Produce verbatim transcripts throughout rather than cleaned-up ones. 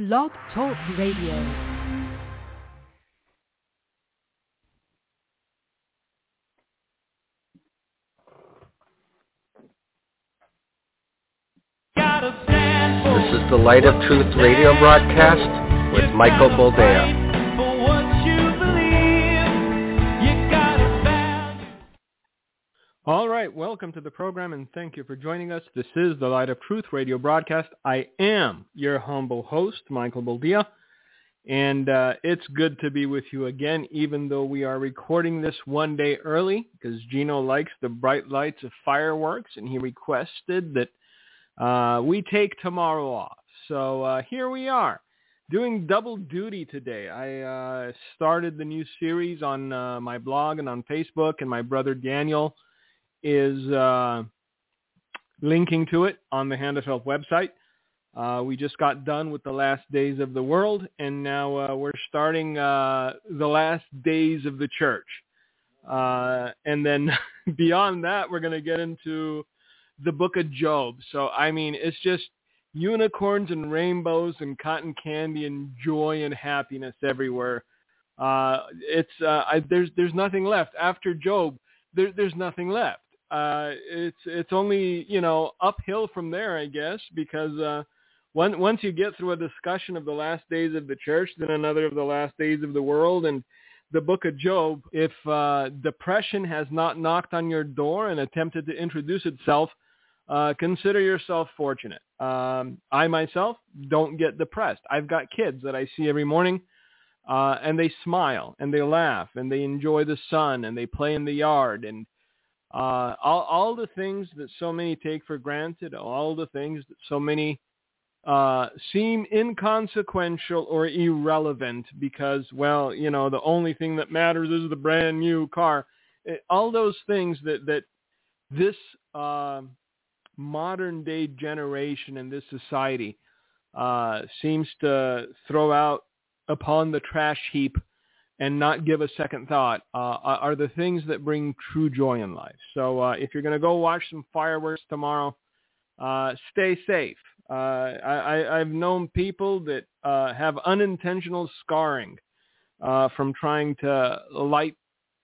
Blog Talk Radio. This is the Light of Truth radio broadcast with Michael Boldea. All right, welcome to the program and thank you for joining us. This is the Light of Truth radio broadcast. I am your humble host, Michael Boldea, and uh, it's good to be with you again, even though we are recording this one day early because Gino likes the bright lights of fireworks and he requested that Uh, we take tomorrow off. So uh, here we are doing double duty today. I uh, started the new series on uh, my blog and on Facebook, and my brother Daniel is uh, linking to it on the Hand of Help website. Uh, we just got done with the last days of the world, and now uh, we're starting uh, the last days of the church. Uh, and then beyond that, we're going to get into the book of Job. So, I mean, it's just unicorns and rainbows and cotton candy and joy and happiness everywhere. Uh, it's uh, I, there's there's nothing left after Job. There, there's nothing left. Uh, it's it's only you know uphill from there, I guess, because uh, one, once you get through a discussion of the last days of the church, then another of the last days of the world, and the book of Job. If uh, depression has not knocked on your door and attempted to introduce itself, Uh, consider yourself fortunate. Um, I myself don't get depressed. I've got kids that I see every morning, uh, and they smile and they laugh and they enjoy the sun and they play in the yard and uh, all, all the things that so many take for granted, all the things that so many uh, seem inconsequential or irrelevant because, well, you know, the only thing that matters is the brand new car. It, all those things that, that this uh, modern day generation in this society uh, seems to throw out upon the trash heap and not give a second thought uh, are the things that bring true joy in life. So uh, if you're going to go watch some fireworks tomorrow, uh, stay safe. Uh, I, I've known people that uh, have unintentional scarring uh, from trying to light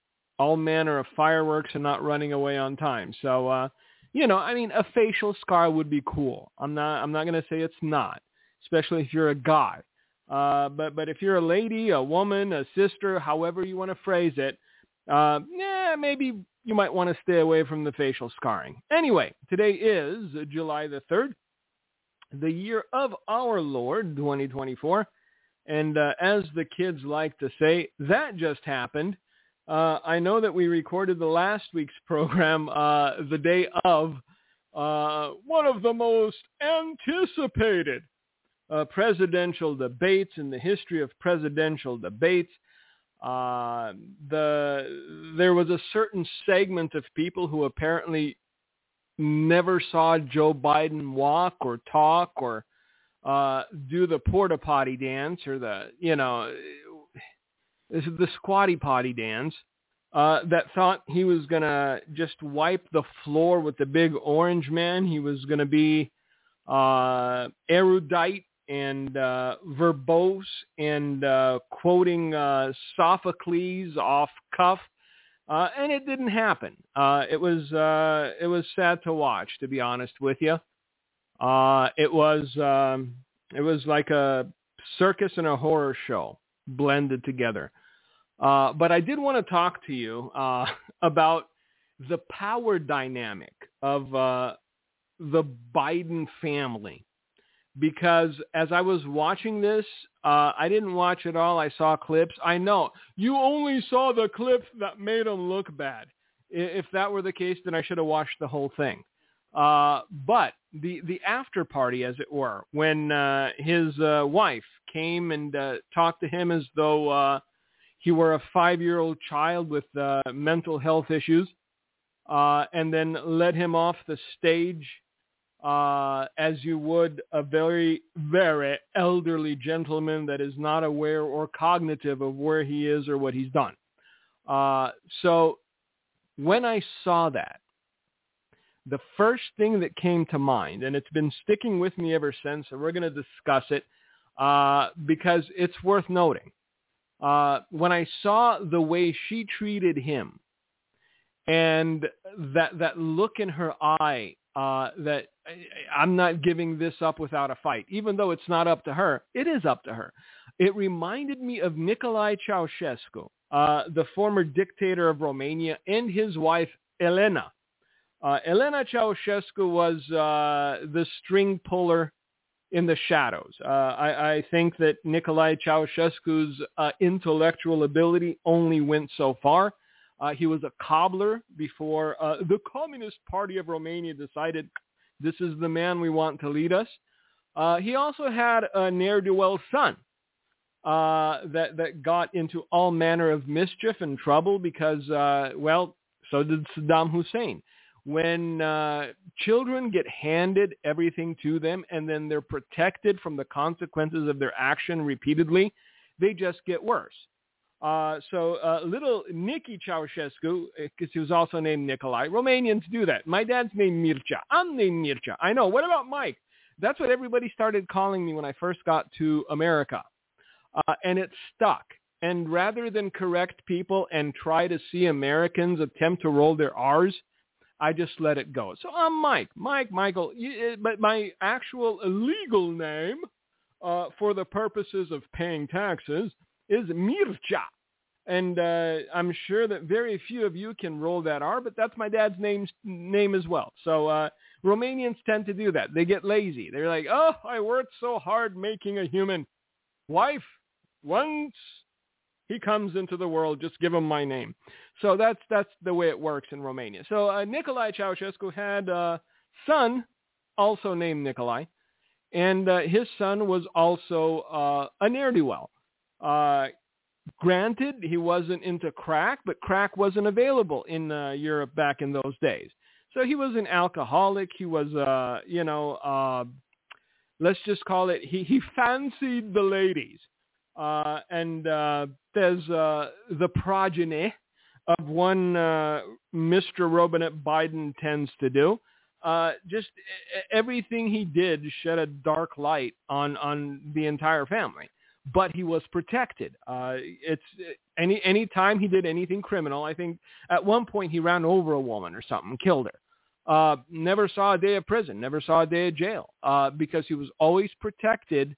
all manner of fireworks and not running away on time. So, uh, You know, I mean, a facial scar would be cool. I'm not. I'm not going to say it's not, especially if you're a guy. Uh, but but if you're a lady, a woman, a sister, however you want to phrase it, uh, yeah, maybe you might want to stay away from the facial scarring. Anyway, today is July the third, the year of our Lord, twenty twenty-four, and uh, as the kids like to say, that just happened. Uh, I know that we recorded the last week's program uh, the day of uh, one of the most anticipated uh, presidential debates in the history of presidential debates. Uh, the there was a certain segment of people who apparently never saw Joe Biden walk or talk or uh, do the porta potty dance or the, you know, This is the squatty potty dance, uh, that thought he was going to just wipe the floor with the big orange man. He was going to be uh, erudite and uh, verbose and uh, quoting uh, Sophocles off cuff, uh, and it didn't happen. Uh, it was uh, it was sad to watch, to be honest with you. Uh, it was um, it was like a circus and a horror show blended together. Uh, but I did want to talk to you uh, about the power dynamic of uh, the Biden family, because as I was watching this, uh, I didn't watch it all. I saw clips. I know you only saw the clips that made him look bad. If that were the case, then I should have watched the whole thing. Uh, but the, the after party, as it were, when uh, his uh, wife came and uh, talked to him as though uh, he were a five-year-old child with uh, mental health issues, uh, and then led him off the stage uh, as you would a very, very elderly gentleman that is not aware or cognitive of where he is or what he's done. Uh, so when I saw that, the first thing that came to mind, and it's been sticking with me ever since, and we're going to discuss it, uh, because it's worth noting. Uh, when I saw the way she treated him and that that look in her eye, uh, that I'm not giving this up without a fight, even though it's not up to her, it is up to her. It reminded me of Nicolae Ceausescu, uh, the former dictator of Romania, and his wife, Elena. Uh, Elena Ceausescu was uh, the string puller in the shadows. Uh, I, I think that Nicolae Ceausescu's uh, intellectual ability only went so far. Uh, he was a cobbler before uh, the Communist Party of Romania decided this is the man we want to lead us. Uh, he also had a ne'er-do-well son uh, that, that got into all manner of mischief and trouble because, uh, well, so did Saddam Hussein. When uh, children get handed everything to them and then they're protected from the consequences of their action repeatedly, they just get worse. Uh, so uh, little Nicky Ceausescu, because he was also named Nicolae, Romanians do that. My dad's named Mircea. I'm named Mircea. I know. What about Mike? That's what everybody started calling me when I first got to America. Uh, and it stuck. And rather than correct people and try to see Americans attempt to roll their R's, I just let it go. So I'm Mike, Mike, Michael, but my actual legal name uh, for the purposes of paying taxes is Mircea. And uh, I'm sure that very few of you can roll that R, but that's my dad's name, name as well. So uh, Romanians tend to do that. They get lazy. They're like, oh, I worked so hard making a human. Wife, once he comes into the world, just give him my name. So that's that's the way it works in Romania. So uh, Nicolae Ceausescu had a son, also named Nicolae, and uh, his son was also uh, a ne'er-do-well. Uh, granted, he wasn't into crack, but crack wasn't available in uh, Europe back in those days. So he was an alcoholic. He was, uh, you know, uh, let's just call it, he, he fancied the ladies. Uh, and uh, there's uh, the progeny of one uh, Mister Robinette Biden tends to do. Uh, just everything he did shed a dark light on, on the entire family. But he was protected. Uh, it's any any time he did anything criminal, I think at one point he ran over a woman or something, killed her. Uh, never saw a day of prison, never saw a day of jail, uh, because he was always protected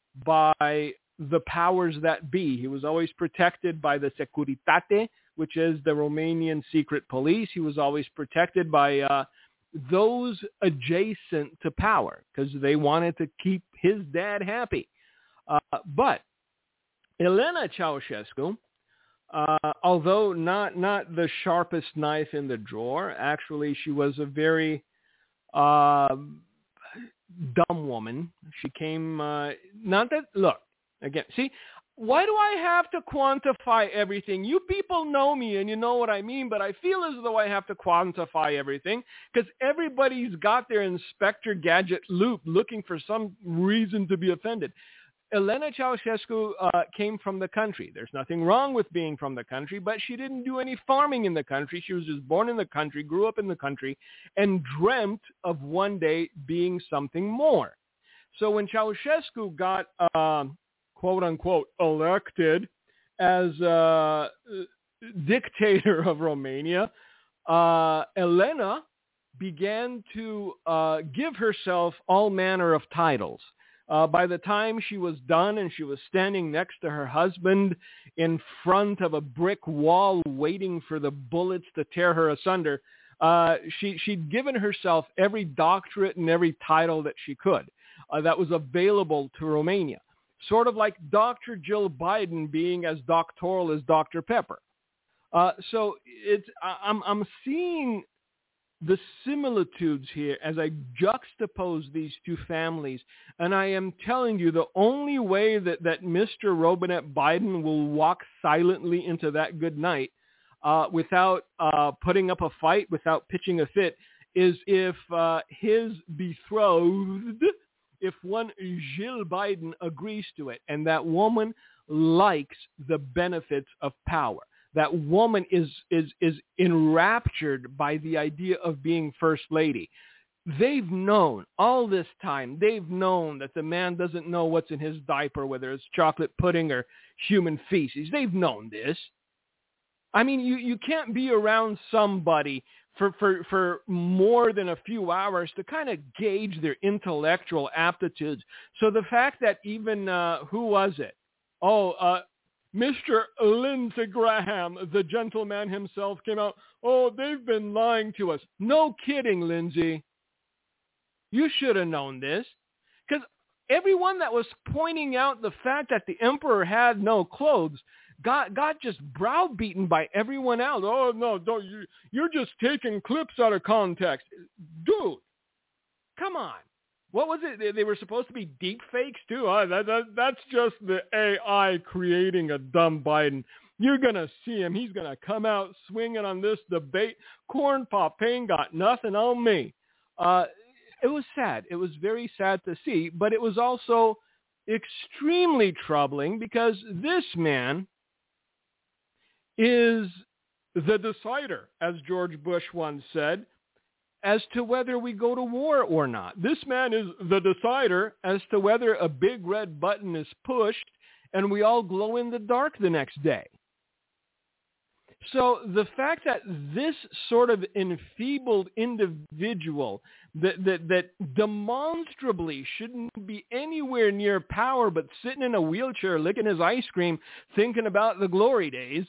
by the powers that be. He was always protected by the Securitate, which is the Romanian secret police. He was always protected by uh, those adjacent to power because they wanted to keep his dad happy. Uh, but Elena Ceausescu, uh, although not not the sharpest knife in the drawer, actually she was a very uh, dumb woman. She came, uh, not that, look, again, see, why do I have to quantify everything? You people know me and you know what I mean, but I feel as though I have to quantify everything because everybody's got their Inspector Gadget loop looking for some reason to be offended. Elena Ceausescu uh, came from the country. There's nothing wrong with being from the country, but she didn't do any farming in the country. She was just born in the country, grew up in the country, and dreamt of one day being something more. So when Ceausescu got, uh, quote unquote, elected as uh, dictator of Romania, uh, Elena began to uh, give herself all manner of titles. Uh, by the time she was done and she was standing next to her husband in front of a brick wall waiting for the bullets to tear her asunder, uh, she, she'd given herself every doctorate and every title that she could uh, that was available to Romania. Sort of like Doctor Jill Biden being as doctoral as Doctor Pepper. Uh, so it's, I'm, I'm seeing the similitudes here as I juxtapose these two families. And I am telling you, the only way that, that Mister Robinette Biden will walk silently into that good night uh, without uh, putting up a fight, without pitching a fit, is if uh, his betrothed, if one Jill Biden agrees to it, and that woman likes the benefits of power. That woman is, is, is enraptured by the idea of being first lady. they've known all this time, they've known that the man doesn't know what's in his diaper, whether it's chocolate pudding or human feces. They've known this. I mean, you, you can't be around somebody for, for, for more than a few hours to kind of gauge their intellectual aptitudes. So the fact that even, uh, who was it? Oh, uh, Mister Lindsey Graham, the gentleman himself, came out, oh, they've been lying to us. No kidding, Lindsey. You should have known this. Because everyone that was pointing out the fact that the emperor had no clothes got got just browbeaten by everyone else. Oh, no, don't you, you're just taking clips out of context. Dude, come on. What was it? They were supposed to be deep fakes too. Oh, that, that, that's just the A I creating a dumb Biden. You're going to see him. He's going to come out swinging on this debate. Corn Pop Payne got nothing on me. Uh, it was sad. It was very sad to see, but it was also extremely troubling because this man is the decider, as George Bush once said, as to whether we go to war or not. This man is the decider as to whether a big red button is pushed and we all glow in the dark the next day. So the fact that this sort of enfeebled individual that, that, that demonstrably shouldn't be anywhere near power but sitting in a wheelchair licking his ice cream thinking about the glory days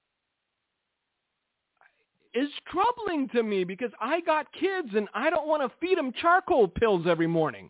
is troubling to me because I got kids and I don't want to feed them charcoal pills every morning.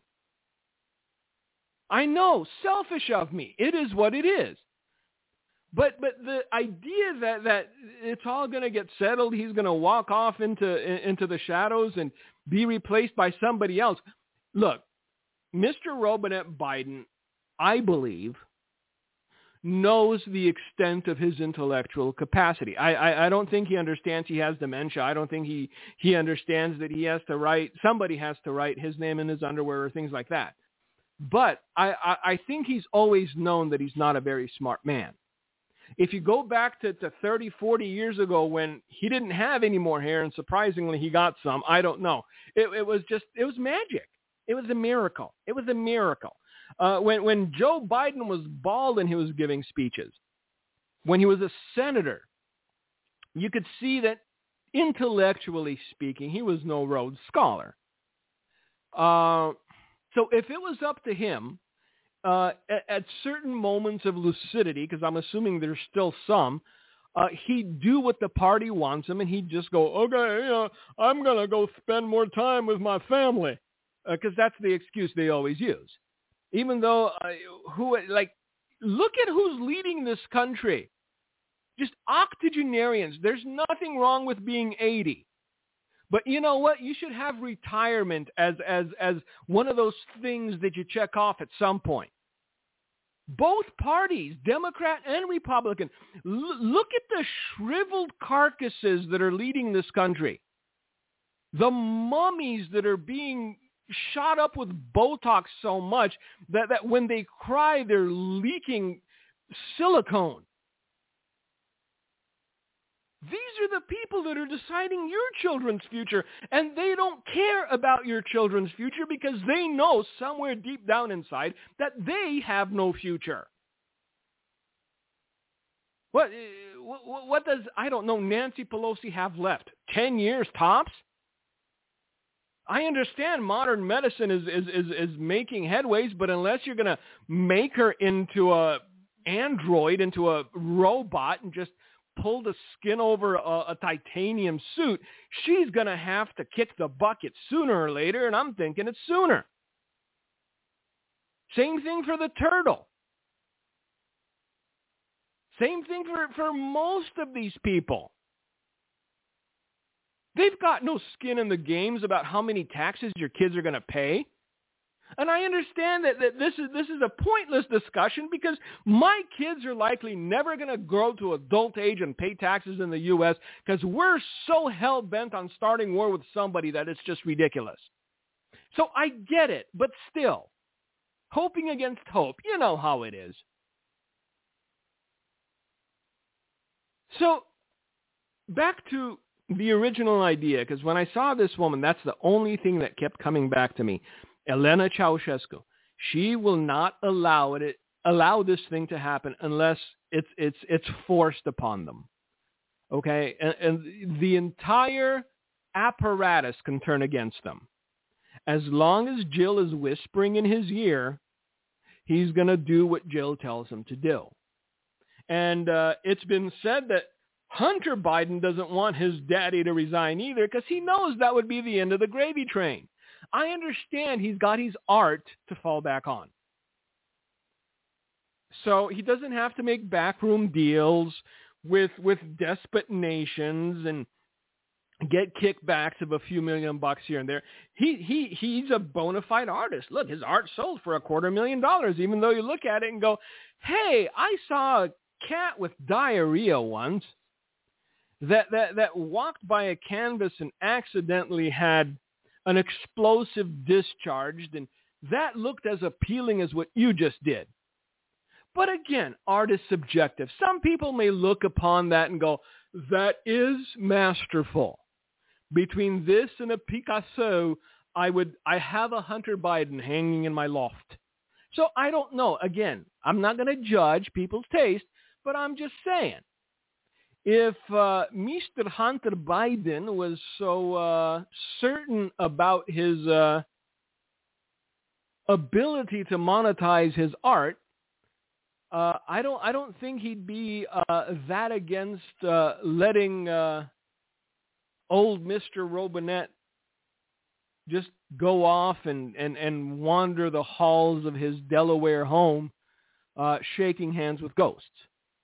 I know, selfish of me. It is what it is. But but the idea that, that it's all going to get settled, he's going to walk off into into the shadows and be replaced by somebody else. Look, Mister Robinette Biden, I believe, knows the extent of his intellectual capacity. I, I, I don't think he understands he has dementia. I don't think he, he understands that he has to write, somebody has to write his name in his underwear or things like that. But I, I, I think he's always known that he's not a very smart man. If you go back to, to thirty, forty years ago when he didn't have any more hair and surprisingly he got some, I don't know. It, it was just, it was magic. It was a miracle. It was a miracle. Uh, when, when Joe Biden was bald and he was giving speeches, when he was a senator, you could see that intellectually speaking, he was no Rhodes Scholar. Uh, so if it was up to him, uh, at, at certain moments of lucidity, because I'm assuming there's still some, uh, he'd do what the party wants him, and he'd just go, okay, you know, I'm going to go spend more time with my family, because uh, that's the excuse they always use. Even though, uh, who like, look at who's leading this country. Just octogenarians. There's nothing wrong with being eighty. But you know what? You should have retirement as, as, as one of those things that you check off at some point. Both parties, Democrat and Republican, l- look at the shriveled carcasses that are leading this country. The mummies that are being shot up with Botox so much that, that when they cry, they're leaking silicone. These are the people that are deciding your children's future, and they don't care about your children's future because they know somewhere deep down inside that they have no future. What, what, what does, I don't know, Nancy Pelosi have left? Ten years tops? I understand modern medicine is, is, is, is making headways, but unless you're going to make her into a android, into a robot and just pull the skin over a, a titanium suit, she's going to have to kick the bucket sooner or later, and I'm thinking it's sooner. Same thing for the turtle. Same thing for, for most of these people. They've got no skin in the games about how many taxes your kids are going to pay. And I understand that, that this is this is a pointless discussion because my kids are likely never going to grow to adult age and pay taxes in the U S because we're so hell-bent on starting war with somebody that it's just ridiculous. So I get it, but still, hoping against hope, you know how it is. So back to the original idea, because when I saw this woman, that's the only thing that kept coming back to me. Elena Ceausescu. She will not allow it allow this thing to happen unless it's it's it's forced upon them. Okay, and, and the entire apparatus can turn against them. As long as Jill is whispering in his ear, he's going to do what Jill tells him to do. And uh, it's been said that Hunter Biden doesn't want his daddy to resign either because he knows that would be the end of the gravy train. I understand he's got his art to fall back on. So he doesn't have to make backroom deals with with despot nations and get kickbacks of a few million bucks here and there. He he he's a bona fide artist. Look, his art sold for a quarter million dollars, even though you look at it and go, hey, I saw a cat with diarrhea once that, that, that walked by a canvas and accidentally had an explosive discharged, and that looked as appealing as what you just did. But again, art is subjective. Some people may look upon that and go, that is masterful. Between this and a Picasso, I would I have a Hunter Biden hanging in my loft. So I don't know. Again, I'm not going to judge people's taste, but I'm just saying, if uh, Mister Hunter Biden was so uh, certain about his uh, ability to monetize his art, Uh, I don't. I don't think he'd be uh, that against uh, letting uh, old Mister Robinette just go off and, and, and wander the halls of his Delaware home, uh, shaking hands with ghosts.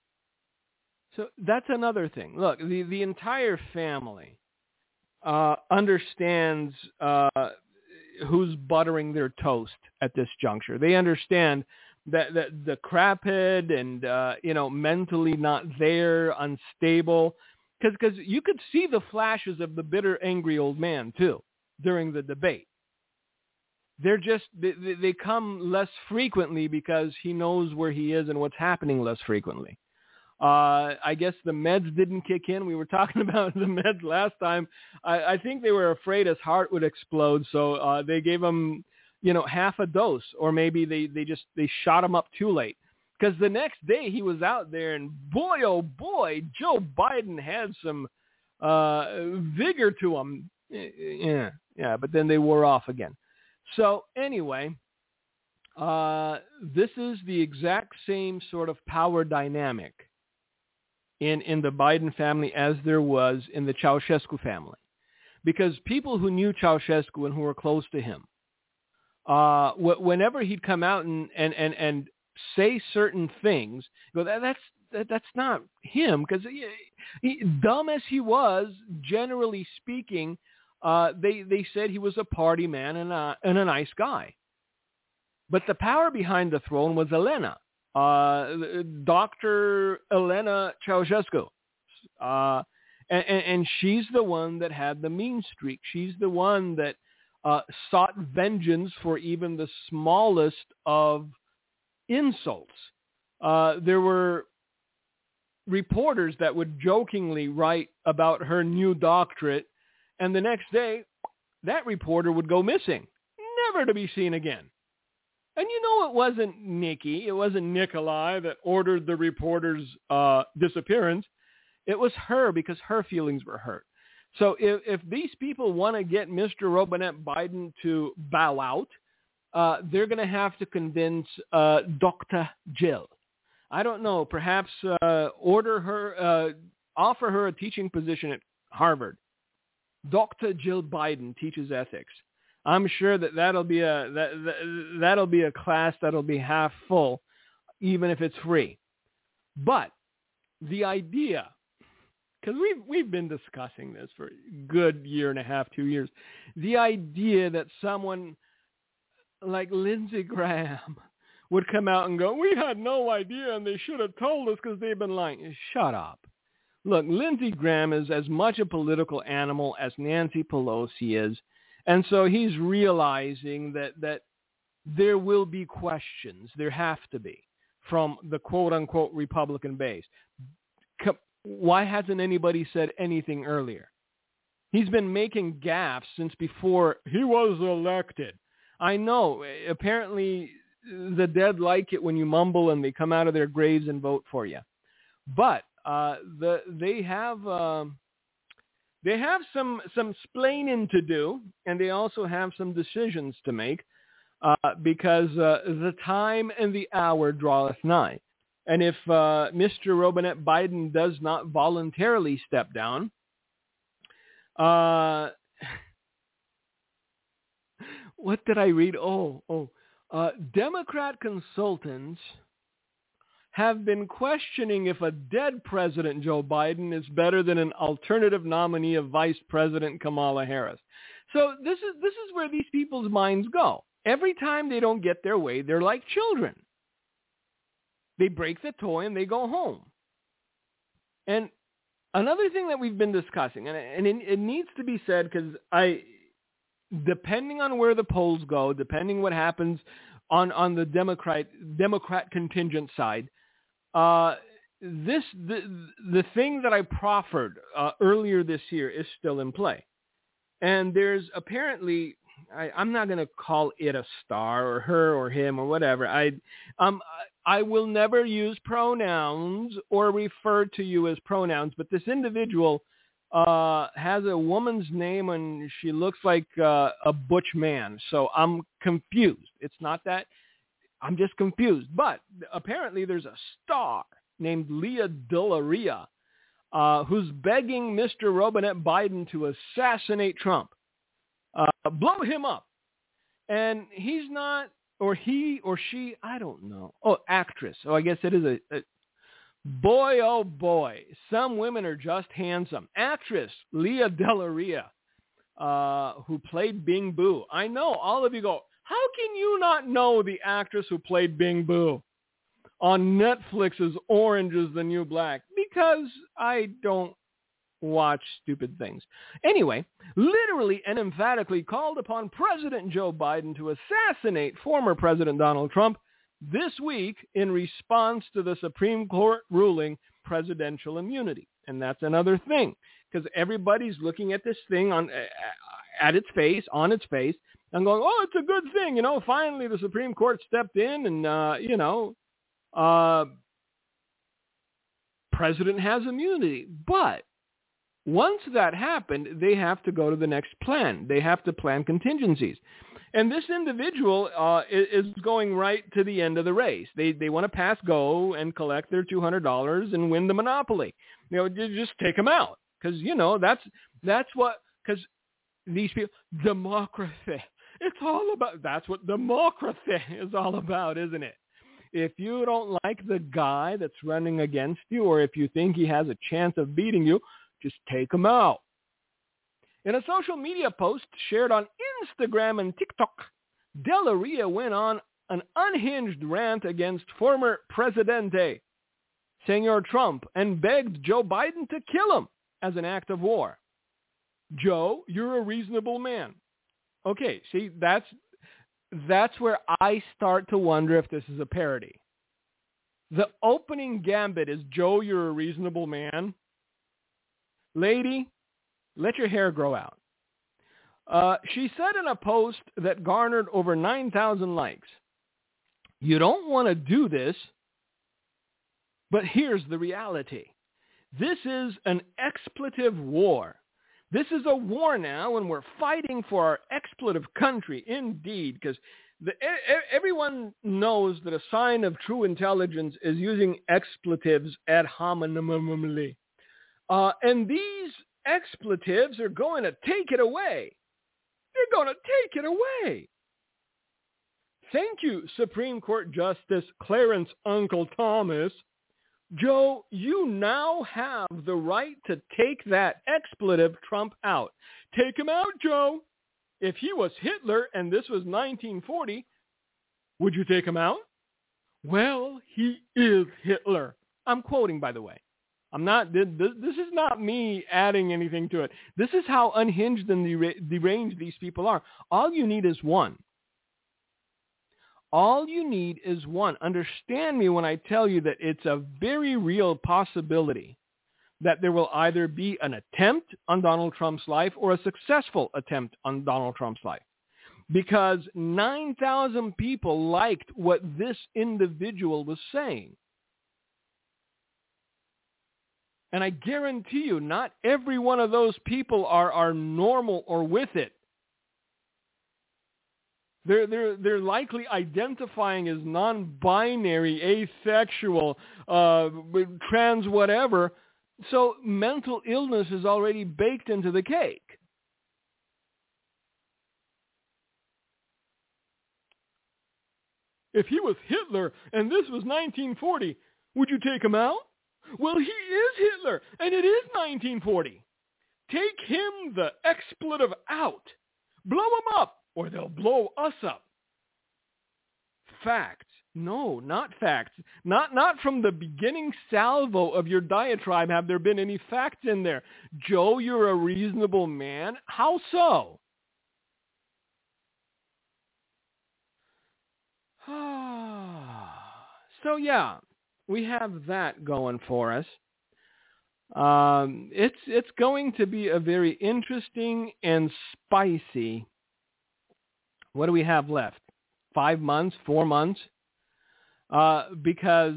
So that's another thing. Look, the the entire family uh, understands uh, who's buttering their toast at this juncture. They understand that, that the craphead and, uh, you know, mentally not there, unstable, because because you could see the flashes of the bitter, angry old man, too, during the debate. They're just, they, they come less frequently because he knows where he is and what's happening less frequently. Uh, I guess the meds didn't kick in. We were talking about the meds last time. I, I think they were afraid his heart would explode, so uh, they gave him, you know, half a dose, or maybe they, they just, they shot him up too late. Because the next day he was out there, and boy, oh boy, Joe Biden had some uh, vigor to him. Yeah, yeah, but then they wore off again. So anyway, uh, this is the exact same sort of power dynamic in, in the Biden family as there was in the Ceausescu family. Because people who knew Ceausescu and who were close to him, Uh, whenever he'd come out and, and, and, and say certain things, go, that, that's that, that's not him, because he, he, dumb as he was, generally speaking, uh, they they said he was a party man and a, and a nice guy. But the power behind the throne was Elena, uh, Doctor Elena Ceausescu, uh, and, and she's the one that had the mean streak. She's the one that Uh, sought vengeance for even the smallest of insults. Uh, there were reporters that would jokingly write about her new doctorate, and the next day, that reporter would go missing, never to be seen again. And you know it wasn't Nikki, it wasn't Nikolai that ordered the reporter's uh, disappearance. It was her, because her feelings were hurt. So if, if these people want to get Mister Robinette Biden to bow out, uh, they're going to have to convince uh, Doctor Jill. I don't know, perhaps uh, order her, uh, offer her a teaching position at Harvard. Doctor Jill Biden teaches ethics. I'm sure that that'll be a that, that that'll be a class that'll be half full, even if it's free. But the idea, because we've, we've been discussing this for a good year and a half, two years. The idea that someone like Lindsey Graham would come out and go, we had no idea and they should have told us because they've been lying. Shut up. Look, Lindsey Graham is as much a political animal as Nancy Pelosi is. And so he's realizing that, that there will be questions. There have to be from the quote-unquote Republican base. Why hasn't anybody said anything earlier? He's been making gaffes since before he was elected. I know. Apparently, the dead like it when you mumble and they come out of their graves and vote for you. But uh, the they have um, they have some some splaining to do, and they also have some decisions to make uh, because uh, the time and the hour draweth nigh. And if uh, Mister Robinette Biden does not voluntarily step down, uh, what did I read? Oh, oh, uh, Democrat consultants have been questioning if a dead President Joe Biden is better than an alternative nominee of Vice President Kamala Harris. So this is this is where these people's minds go. Every time they don't get their way, they're like children. They break the toy and they go home. And another thing that we've been discussing, and, and it, it needs to be said because I, depending on where the polls go, depending what happens on, on the Democrat Democrat contingent side, uh, this the the thing that I proffered uh, earlier this year is still in play. And there's apparently, I, I'm not going to call it a star or her or him or whatever. I um. I will never use pronouns or refer to you as pronouns, but this individual uh, has a woman's name and she looks like uh, a butch man. So I'm confused. It's not that. I'm just confused. But apparently there's a star named Leah DeLaria uh, who's begging Mister Robinette Biden to assassinate Trump, uh, blow him up. And he's not, or he or she, I don't know. Oh, actress. Oh, I guess it is a, a boy, oh boy. Some women are just handsome. Actress Leah DeLaria, uh, who played Bing Boo. I know all of you go, how can you not know the actress who played Bing Boo on Netflix's Orange is the New Black? Because I don't watch stupid things. Anyway, literally and emphatically called upon President Joe Biden to assassinate former President Donald Trump this week in response to the Supreme Court ruling presidential immunity. And that's another thing, because everybody's looking at this thing on at its face, on its face, and going, oh, it's a good thing. You know, finally the Supreme Court stepped in and, uh, you know, uh, president has immunity. But once that happened, they have to go to the next plan. They have to plan contingencies. And this individual uh, is going right to the end of the race. They they want to pass go and collect their two hundred dollars and win the monopoly. You know, just take them out. Because, you know, that's that's what, because these people, democracy, it's all about, that's what democracy is all about, isn't it? If you don't like the guy that's running against you, or if you think he has a chance of beating you, just take him out. In a social media post shared on Instagram and TikTok, DeLaria went on an unhinged rant against former Presidente, Senor Trump, and begged Joe Biden to kill him as an act of war. Joe, you're a reasonable man. Okay, see, that's that's where I start to wonder if this is a parody. The opening gambit is, Joe, you're a reasonable man. Lady, let your hair grow out. Uh, she said in a post that garnered over nine thousand likes, you don't want to do this, but here's the reality. This is an expletive war. This is a war now, and we're fighting for our expletive country, indeed, because the, everyone knows that a sign of true intelligence is using expletives ad hominumly. Uh, and these expletives are going to take it away. They're going to take it away. Thank you, Supreme Court Justice Clarence Uncle Thomas. Joe, you now have the right to take that expletive Trump out. Take him out, Joe. If he was Hitler and this was nineteen forty, would you take him out? Well, he is Hitler. I'm quoting, by the way. I'm not, this, this is not me adding anything to it. This is how unhinged and deranged these people are. All you need is one. All you need is one. Understand me when I tell you that it's a very real possibility that there will either be an attempt on Donald Trump's life or a successful attempt on Donald Trump's life. Because nine thousand people liked what this individual was saying. And I guarantee you, not every one of those people are, are normal or with it. They're, they're, they're likely identifying as non-binary, asexual, uh, trans whatever. So mental illness is already baked into the cake. If he was Hitler and this was nineteen forty, would you take him out? Well, he is Hitler, and it is nineteen forty. Take him, the expletive, out. Blow him up, or they'll blow us up. Facts. No, not facts. Not not from the beginning salvo of your diatribe have there been any facts in there. Joe, you're a reasonable man. How so? So yeah, we have that going for us. Um, it's it's going to be a very interesting and spicy. What do we have left? Five months, four months? Uh, because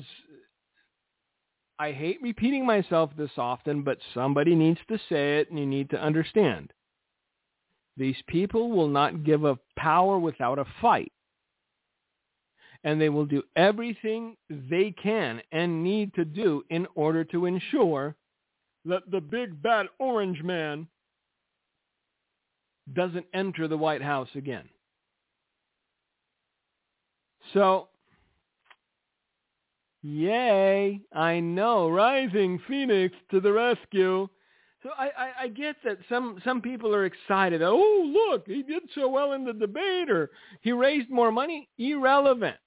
I hate repeating myself this often, but somebody needs to say it, and you need to understand. These people will not give up power without a fight. And they will do everything they can and need to do in order to ensure that the big bad orange man doesn't enter the White House again. So, yay, I know, rising phoenix to the rescue. So I, I, I get that some, some people are excited. Oh, look, he did so well in the debate, or he raised more money. Irrelevant.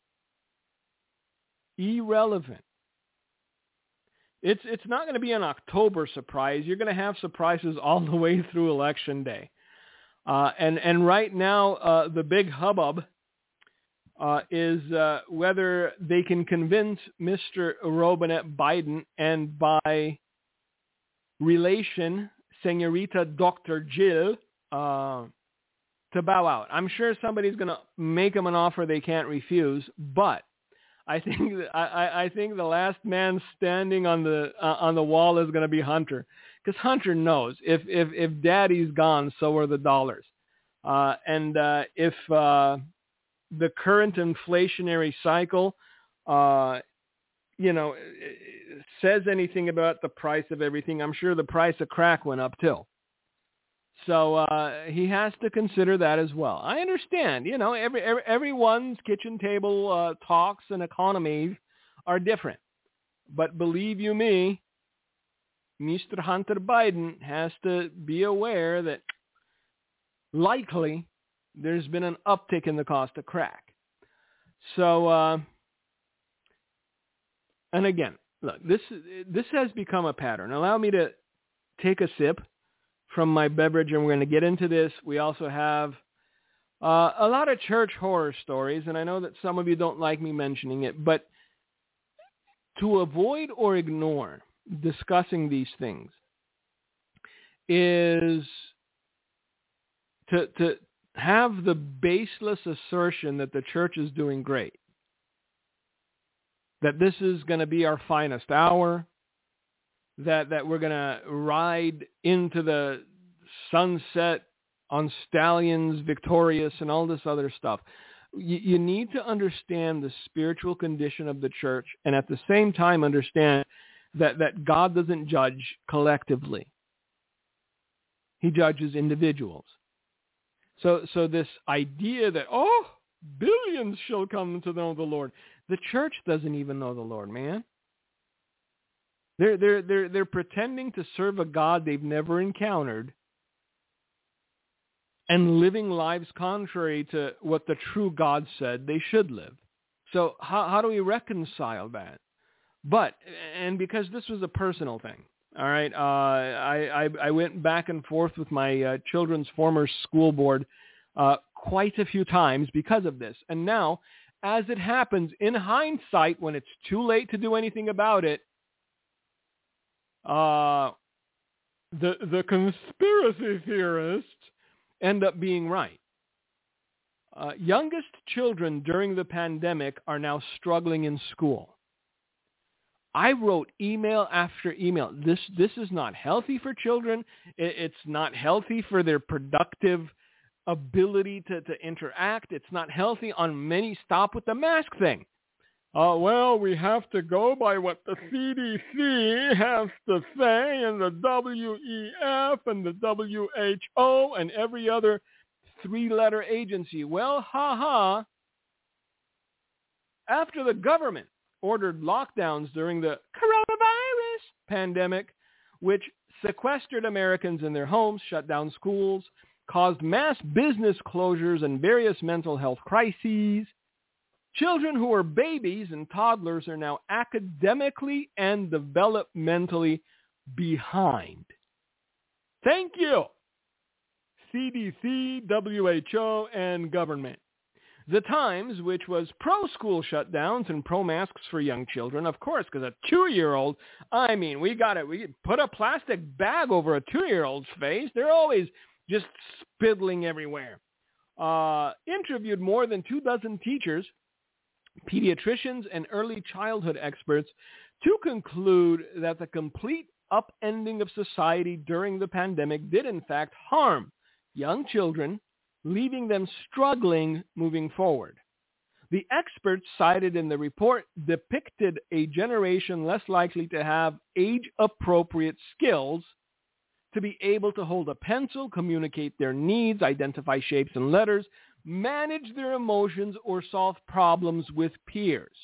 Irrelevant. It's it's not going to be an October surprise. You're going to have surprises all the way through Election Day. Uh, and, and right now, uh, the big hubbub uh, is uh, whether they can convince Mister Robinette Biden and by relation, Senorita Doctor Jill, uh, to bow out. I'm sure somebody's going to make them an offer they can't refuse, but I think I, I think the last man standing on the uh, on the wall is going to be Hunter, because Hunter knows if if if Daddy's gone, so are the dollars, uh, and uh, if uh, the current inflationary cycle, uh, you know, says anything about the price of everything, I'm sure the price of crack went up too. So uh, he has to consider that as well. I understand, you know, every, every everyone's kitchen table uh, talks and economies are different. But believe you me, Mister Hunter Biden has to be aware that likely there's been an uptick in the cost of crack. So, uh, and again, look, this this has become a pattern. Allow me to take a sip from my beverage, and we're going to get into this. We also have uh, a lot of church horror stories, and I know that some of you don't like me mentioning it, but to avoid or ignore discussing these things is to to have the baseless assertion that the church is doing great, that this is going to be our finest hour, that that we're going to ride into the sunset on stallions victorious and all this other stuff. You, you need to understand the spiritual condition of the church, and at the same time understand that, that God doesn't judge collectively. He judges individuals. So so this idea that, oh, billions shall come to know the Lord. The church doesn't even know the Lord, man. They're, they're, they're, they're pretending to serve a God they've never encountered and living lives contrary to what the true God said they should live. So how, how do we reconcile that? But, and because this was a personal thing, all right, uh, I, I, I went back and forth with my uh, children's former school board uh, quite a few times because of this. And now, as it happens, in hindsight, when it's too late to do anything about it, uh, the the conspiracy theorists end up being right. Uh, youngest children during the pandemic are now struggling in school. I wrote email after email. This this is not healthy for children. It, it's not healthy for their productive ability to, to interact. It's not healthy on many. Stop with the mask thing. Uh, well, we have to go by what the C D C has to say, and the W E F and the W H O and every other three-letter agency. Well, ha-ha. After the government ordered lockdowns during the coronavirus pandemic, which sequestered Americans in their homes, shut down schools, caused mass business closures and various mental health crises, children who were babies and toddlers are now academically and developmentally behind. Thank you, C D C, W H O, and government. The Times, which was pro-school shutdowns and pro-masks for young children, of course, because a two-year-old, I mean, we got it. We put a plastic bag over a two-year-old's face. They're always just spiddling everywhere. Uh, interviewed more than two dozen teachers, pediatricians, and early childhood experts to conclude that the complete upending of society during the pandemic did, in fact, harm young children, leaving them struggling moving forward. The experts cited in the report depicted a generation less likely to have age-appropriate skills to be able to hold a pencil, communicate their needs, identify shapes and letters, manage their emotions, or solve problems with peers.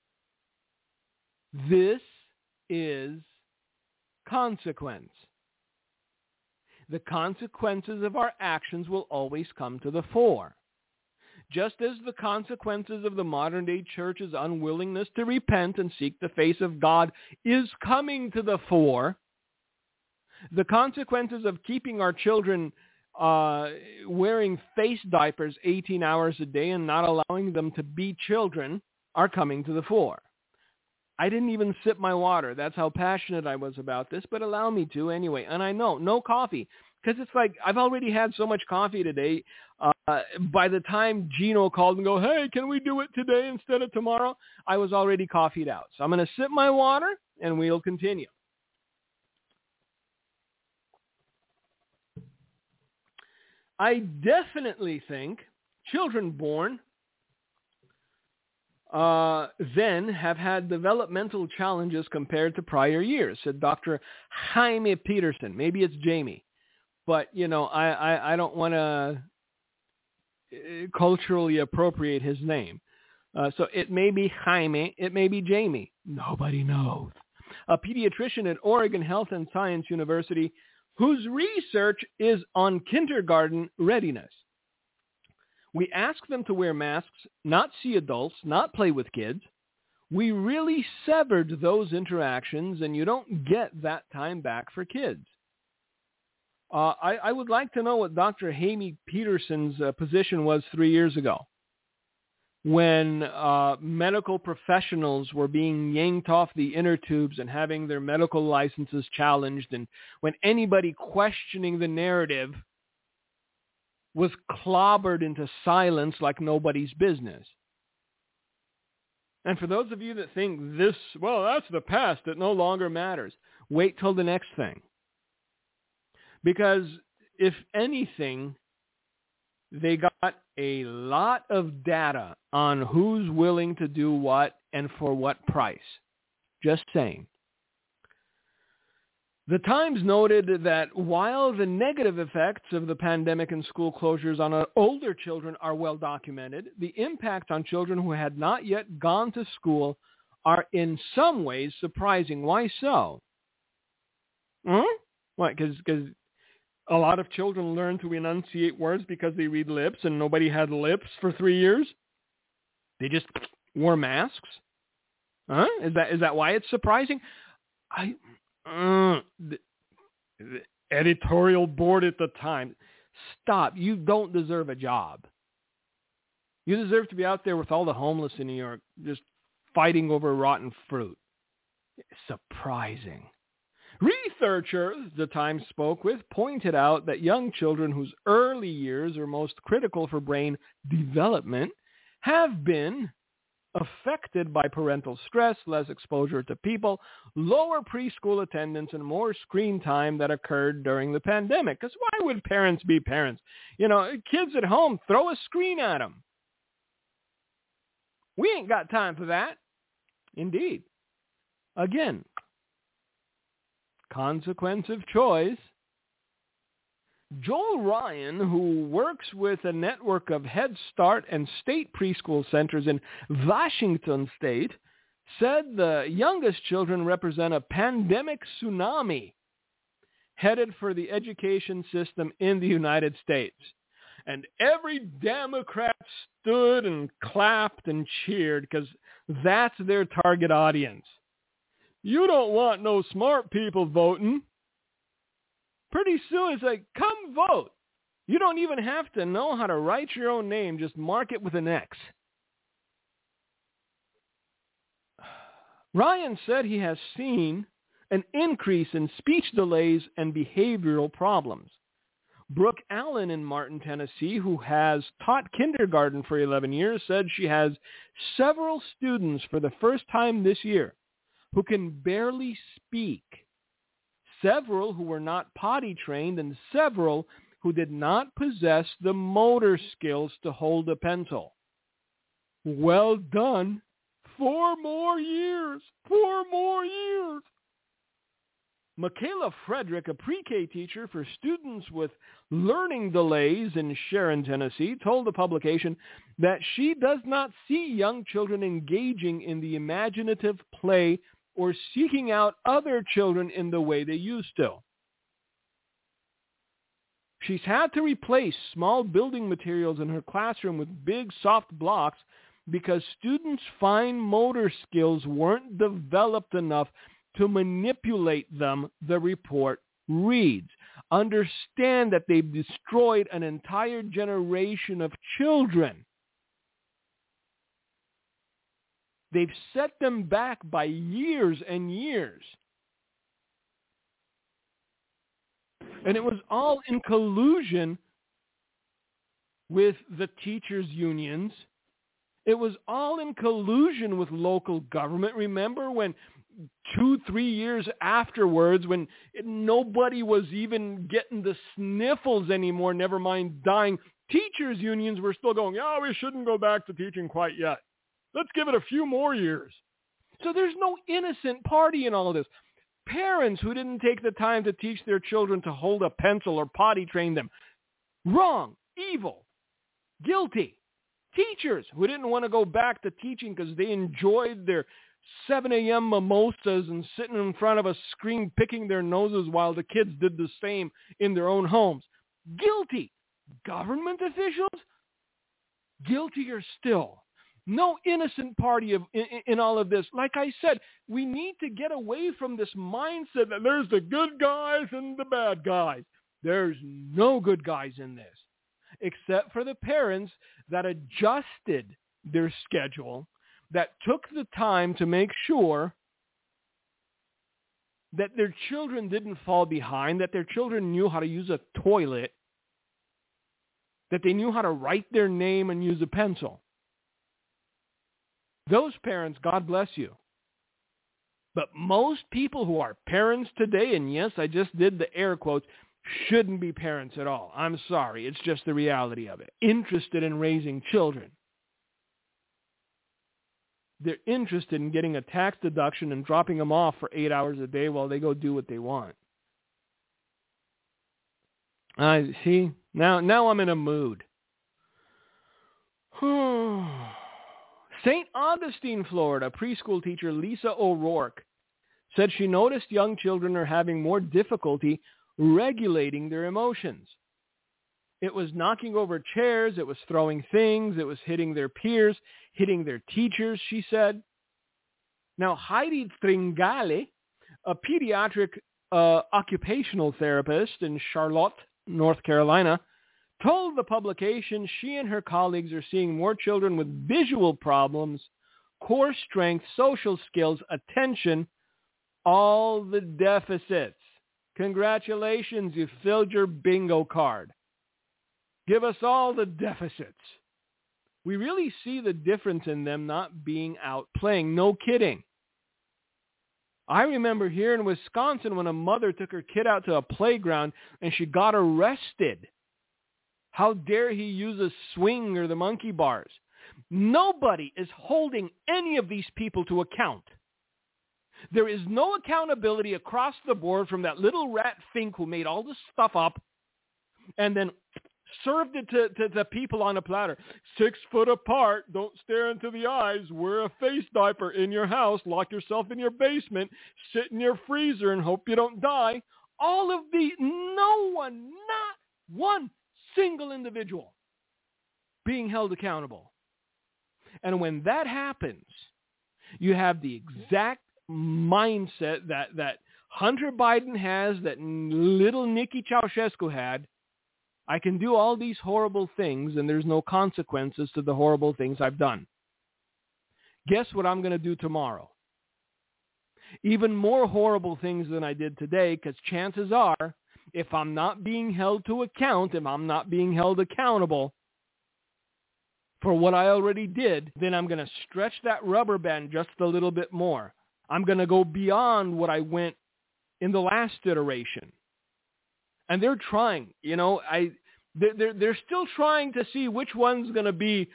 This is consequence. The consequences of our actions will always come to the fore. Just as the consequences of the modern-day church's unwillingness to repent and seek the face of God is coming to the fore, the consequences of keeping our children uh, wearing face diapers eighteen hours a day and not allowing them to be children are coming to the fore. I didn't even sip my water. That's how passionate I was about this, but allow me to anyway. And I know, no coffee, because it's like I've already had so much coffee today. Uh, by the time Gino called and go, hey, can we do it today instead of tomorrow? I was already coffeeed out. So I'm going to sip my water, and we'll continue. I definitely think children born Uh, then have had developmental challenges compared to prior years, said Doctor Jaime Peterson. Maybe it's Jamie, but, you know, I, I, I don't want to culturally appropriate his name. Uh, so it may be Jaime, it may be Jamie. Nobody knows. A pediatrician at Oregon Health and Science University whose research is on kindergarten readiness. We ask them to wear masks, not see adults, not play with kids. We really severed those interactions, and you don't get that time back for kids. Uh, I, I would like to know what Doctor Jaime Peterson's uh, position was three years ago when uh, medical professionals were being yanked off the inner tubes and having their medical licenses challenged, and when anybody questioning the narrative was clobbered into silence like nobody's business. And for those of you that think this, well, that's the past, it no longer matters, wait till the next thing. Because if anything, they got a lot of data on who's willing to do what and for what price. Just saying. The Times noted that while the negative effects of the pandemic and school closures on older children are well documented, the impact on children who had not yet gone to school are in some ways surprising. Why so? Hmm? What, because a lot of children learn to enunciate words because they read lips and nobody had lips for three years? They just wore masks? Huh? Is that is that why it's surprising? I... Uh, the, the editorial board at the time. Stop. You don't deserve a job. You deserve to be out there with all the homeless in New York just fighting over rotten fruit. It's surprising. Researchers the Times spoke with pointed out that young children whose early years are most critical for brain development have been affected by parental stress, less exposure to people, lower preschool attendance, and more screen time that occurred during the pandemic. Because why would parents be parents? You know, kids at home, throw a screen at them. We ain't got time for that. Indeed. Again, consequence of choice. Joel Ryan, who works with a network of Head Start and state preschool centers in Washington state, said the youngest children represent a pandemic tsunami headed for the education system in the United States. And every Democrat stood and clapped and cheered because that's their target audience. You don't want no smart people voting. Pretty soon it's like, come vote. You don't even have to know how to write your own name. Just mark it with an X. Ryan said he has seen an increase in speech delays and behavioral problems. Brooke Allen in Martin, Tennessee, who has taught kindergarten for eleven years, said she has several students for the first time this year who can barely speak, several who were not potty trained, and several who did not possess the motor skills to hold a pencil. Well done. Four more years. Four more years. Michaela Frederick, a pre-K teacher for students with learning delays in Sharon, Tennessee, told the publication that she does not see young children engaging in the imaginative play or seeking out other children in the way they used to. She's had to replace small building materials in her classroom with big soft blocks because students' fine motor skills weren't developed enough to manipulate them, the report reads. Understand that they've destroyed an entire generation of children. They've set them back by years and years. And it was all in collusion with the teachers' unions. It was all in collusion with local government. Remember when two, three years afterwards, when nobody was even getting the sniffles anymore, never mind dying, teachers' unions were still going, yeah, we shouldn't go back to teaching quite yet. Let's give it a few more years. So there's no innocent party in all of this. Parents who didn't take the time to teach their children to hold a pencil or potty train them. Wrong. Evil. Guilty. Teachers who didn't want to go back to teaching because they enjoyed their seven a.m. mimosas and sitting in front of a screen picking their noses while the kids did the same in their own homes. Guilty. Government officials? Guiltier still. No innocent party of, in, in all of this. Like I said, we need to get away from this mindset that there's the good guys and the bad guys. There's no good guys in this, except for the parents that adjusted their schedule, that took the time to make sure that their children didn't fall behind, that their children knew how to use a toilet, that they knew how to write their name and use a pencil. Those parents, God bless you. But most people who are parents today, and yes, I just did the air quotes, shouldn't be parents at all. I'm sorry. It's just the reality of it. Interested in raising children. They're interested in getting a tax deduction and dropping them off for eight hours a day while they go do what they want. I see. Now, now I'm in a mood. Saint Augustine, Florida, preschool teacher Lisa O'Rourke said she noticed young children are having more difficulty regulating their emotions. It was knocking over chairs, it was throwing things, it was hitting their peers, hitting their teachers, she said. Now, Heidi Tringale, a pediatric uh, occupational therapist in Charlotte, North Carolina, told the publication she and her colleagues are seeing more children with visual problems, core strength, social skills, attention, all the deficits. Congratulations, you filled your bingo card. Give us all the deficits. We really see the difference in them not being out playing. No kidding. I remember here in Wisconsin when a mother took her kid out to a playground and she got arrested. How dare he use a swing or the monkey bars? Nobody is holding any of these people to account. There is no accountability across the board from that little rat Fink who made all this stuff up and then served it to, to, to people on a platter. Six foot apart, don't stare into the eyes, wear a face diaper in your house, lock yourself in your basement, sit in your freezer and hope you don't die. All of the, no one, not one single individual being held accountable. And when that happens, you have the exact mindset that, that Hunter Biden has, that little Nikki Ceausescu had. I can do all these horrible things and there's no consequences to the horrible things I've done. Guess what I'm going to do tomorrow? Even more horrible things than I did today, because chances are, if I'm not being held to account, if I'm not being held accountable for what I already did, then I'm going to stretch that rubber band just a little bit more. I'm going to go beyond what I went in the last iteration. And they're trying, you know, I they're, they're still trying to see which one's going to be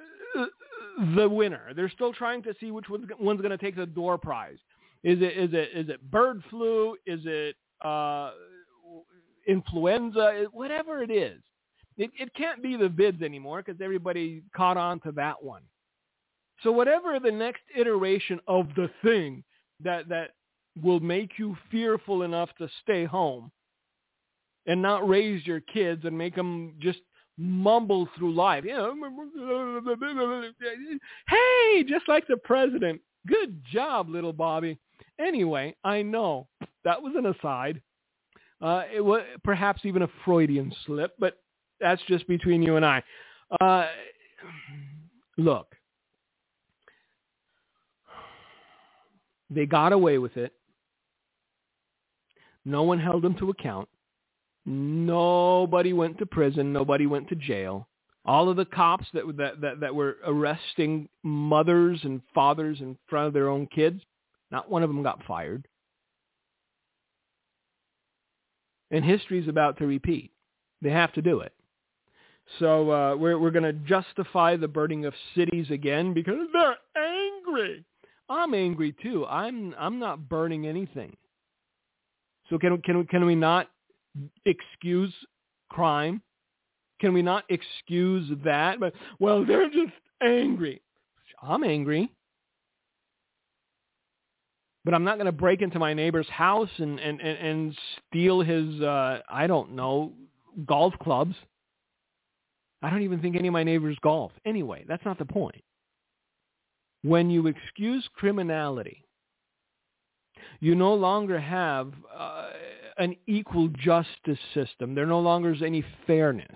the winner. They're still trying to see which one's, one's going to take the door prize. Is it is it is it bird flu? Is it uh, influenza? Whatever it is, it, it can't be the vids anymore because everybody caught on to that one. So whatever the next iteration of the thing that that will make you fearful enough to stay home and not raise your kids and make them just mumble through life. You know, hey, just like the president. Good job, little Bobby. Anyway, I know that was an aside. Uh, it was perhaps even a Freudian slip, but that's just between you and I. Uh, look, they got away with it. No one held them to account. Nobody went to prison. Nobody went to jail. All of the cops that, that that that were arresting mothers and fathers in front of their own kids, not one of them got fired. And history's about to repeat. They have to do it. So uh, we're we're going to justify the burning of cities again because they're angry. I'm angry too. I'm I'm not burning anything. So can can can we not excuse crime? Can we not excuse that? But well, they're just angry. I'm angry. But I'm not going to break into my neighbor's house and, and, and, and steal his, uh, I don't know, golf clubs. I don't even think any of my neighbors golf. Anyway, that's not the point. When you excuse criminality, you no longer have uh, an equal justice system. There no longer is any fairness.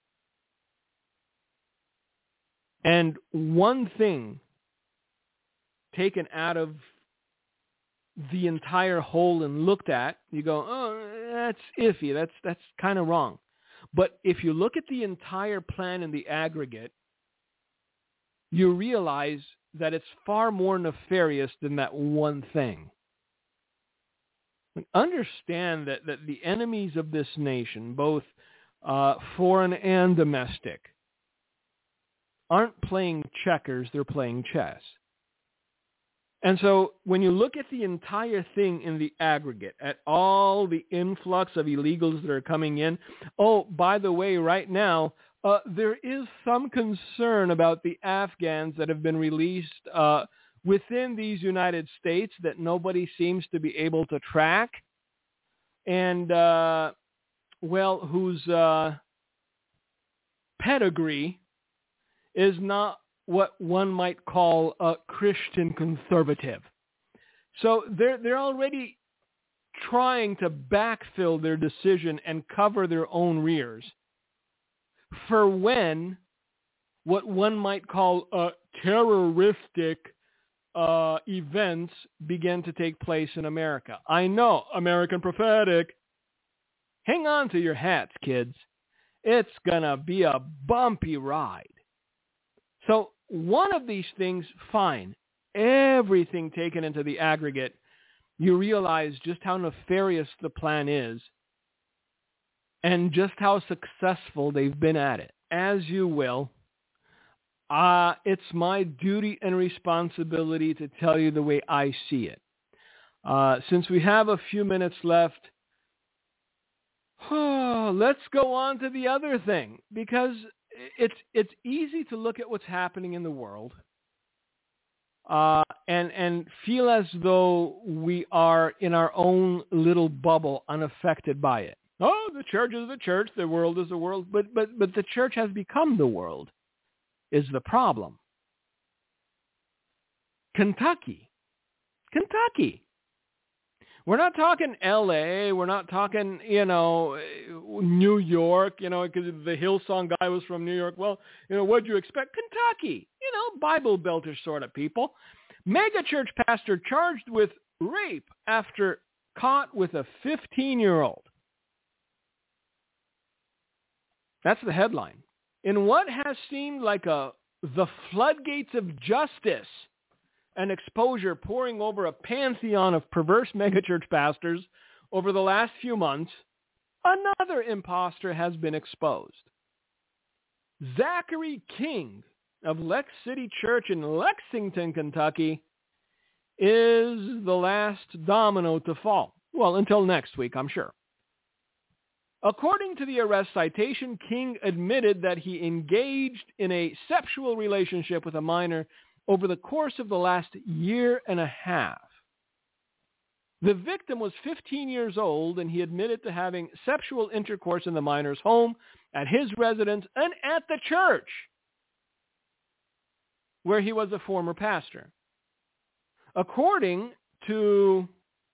And one thing taken out of the entire whole and looked at, you go, oh, that's iffy. That's that's kind of wrong. But if you look at the entire plan in the aggregate, you realize that it's far more nefarious than that one thing. And understand that, that the enemies of this nation, both uh, foreign and domestic, aren't playing checkers, they're playing chess. And so when you look at the entire thing in the aggregate, at all the influx of illegals that are coming in, oh, by the way, right now, uh, there is some concern about the Afghans that have been released uh, within these United States that nobody seems to be able to track, and, uh, well, whose uh, pedigree is not what one might call a Christian conservative. So they're they're already trying to backfill their decision and cover their own rears for when what one might call a terroristic uh, events begin to take place in America. I know, American prophetic. Hang on to your hats, kids. It's going to be a bumpy ride. So one of these things, fine. Everything taken into the aggregate, you realize just how nefarious the plan is and just how successful they've been at it. As you will, uh, it's my duty and responsibility to tell you the way I see it. Uh, since we have a few minutes left, oh, let's go on to the other thing, because it's it's easy to look at what's happening in the world uh, and and feel as though we are in our own little bubble, unaffected by it. Oh, the church is the church, the world is the world, but but but the church has become the world, is the problem. Kentucky, Kentucky. We're not talking L A. We're not talking, you know, New York, you know, because the Hillsong guy was from New York. Well, you know, what'd you expect? Kentucky, you know, Bible belter sort of people. Mega church pastor charged with rape after caught with a fifteen-year-old. That's the headline. In what has seemed like a the floodgates of justice and exposure pouring over a pantheon of perverse megachurch pastors over the last few months, another imposter has been exposed. Zachary King of Lex City Church in Lexington, Kentucky, is the last domino to fall. Well, until next week, I'm sure. According to the arrest citation, King admitted that he engaged in a sexual relationship with a minor over the course of the last year and a half. The victim was fifteen years old, and he admitted to having sexual intercourse in the minor's home, at his residence, and at the church, where he was a former pastor. According to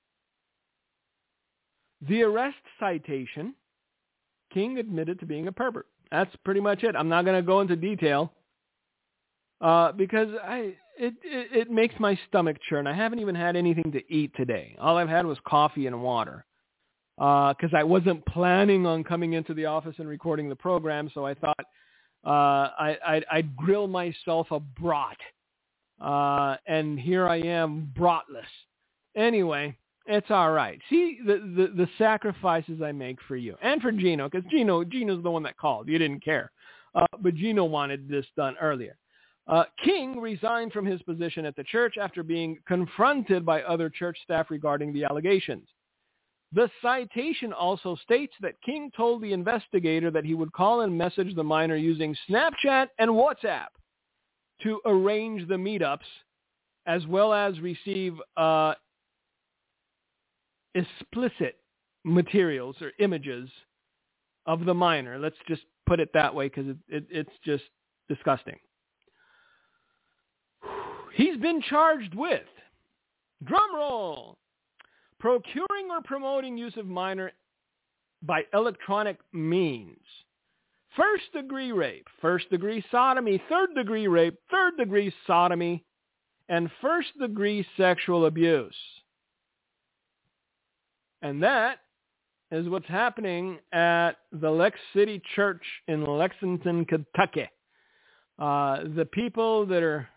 the arrest citation, King admitted to being a pervert. That's pretty much it. I'm not going to go into detail. Uh, because I it, it it makes my stomach churn. I haven't even had anything to eat today. All I've had was coffee and water. Because uh, I wasn't planning on coming into the office and recording the program, so I thought uh, I, I'd, I'd grill myself a brat. Uh, and here I am, bratless. Anyway, it's all right. See the, the, the sacrifices I make for you. And for Gino, because Gino, Gino's the one that called. You didn't care. Uh, but Gino wanted this done earlier. Uh, King resigned from his position at the church after being confronted by other church staff regarding the allegations. The citation also states that King told the investigator that he would call and message the minor using Snapchat and WhatsApp to arrange the meetups, as well as receive uh, explicit materials or images of the minor. Let's just put it that way, because it, it, it's just disgusting. He's been charged with, drum roll, procuring or promoting use of minor by electronic means, first-degree rape, first-degree sodomy, third-degree rape, third-degree sodomy, and first-degree sexual abuse. And that is what's happening at the Lex City Church in Lexington, Kentucky. Uh, the people that are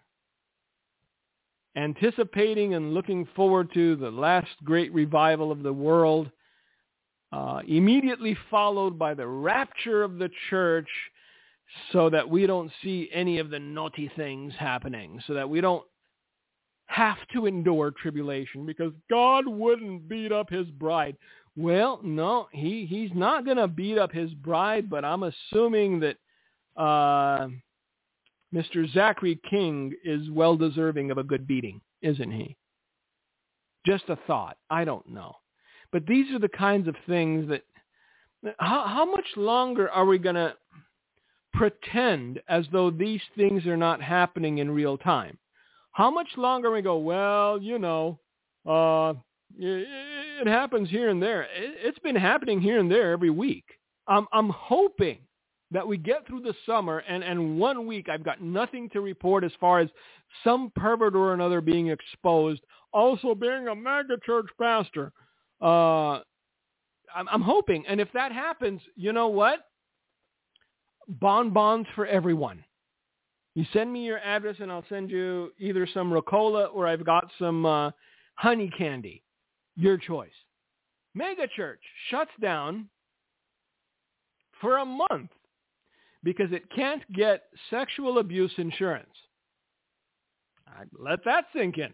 anticipating and looking forward to the last great revival of the world, uh, immediately followed by the rapture of the church, so that we don't see any of the naughty things happening, so that we don't have to endure tribulation, because God wouldn't beat up his bride. Well, no, he, he's not going to beat up his bride, but I'm assuming that uh, Mister Zachary King is well deserving of a good beating, isn't he? Just a thought. I don't know. But these are the kinds of things that, how, how much longer are we going to pretend as though these things are not happening in real time? How much longer we go, well, you know, uh, it, it happens here and there. It, it's been happening here and there every week. I'm, I'm hoping that we get through the summer, and, and one week I've got nothing to report as far as some pervert or another being exposed, also being a mega church pastor. Uh, I'm, I'm hoping. And if that happens, you know what? Bonbons for everyone. You send me your address and I'll send you either some Ricola or I've got some uh, honey candy. Your choice. Mega church shuts down for a month because it can't get sexual abuse insurance. I, let that sink in.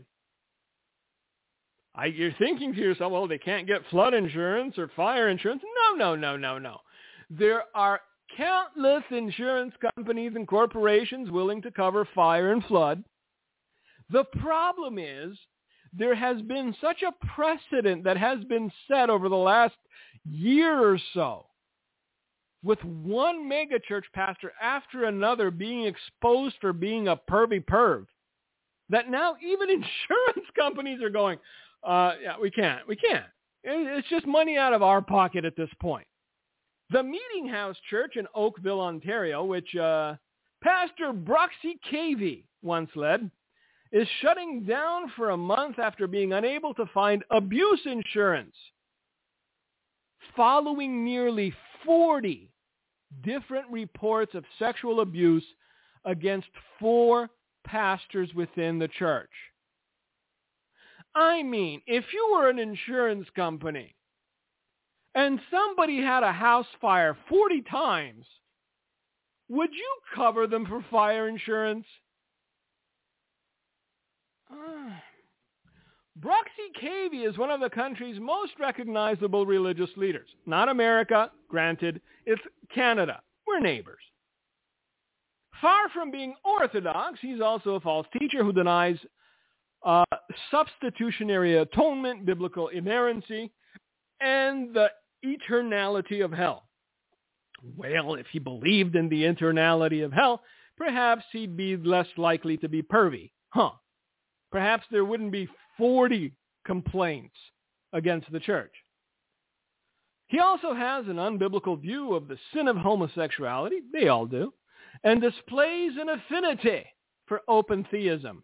I, you're thinking to yourself, well, they can't get flood insurance or fire insurance. No, no, no, no, no. There are countless insurance companies and corporations willing to cover fire and flood. The problem is there has been such a precedent that has been set over the last year or so with one megachurch pastor after another being exposed for being a pervy perv that now even insurance companies are going, uh, yeah, we can't, we can't. It's just money out of our pocket at this point. The Meeting House Church in Oakville, Ontario, which uh, Pastor Broxy Cavey once led, is shutting down for a month after being unable to find abuse insurance, following nearly forty different reports of sexual abuse against four pastors within the church. I mean, if you were an insurance company and somebody had a house fire forty times, would you cover them for fire insurance? Uh, Broxy Cavey is one of the country's most recognizable religious leaders. Not America, granted, it's Canada. We're neighbors. Far from being orthodox, he's also a false teacher who denies uh, substitutionary atonement, biblical inerrancy, and the eternality of hell. Well, if he believed in the eternality of hell, perhaps he'd be less likely to be pervy. Huh. Perhaps there wouldn't be forty complaints against the church. He also has an unbiblical view of the sin of homosexuality. They all do. And displays an affinity for open theism.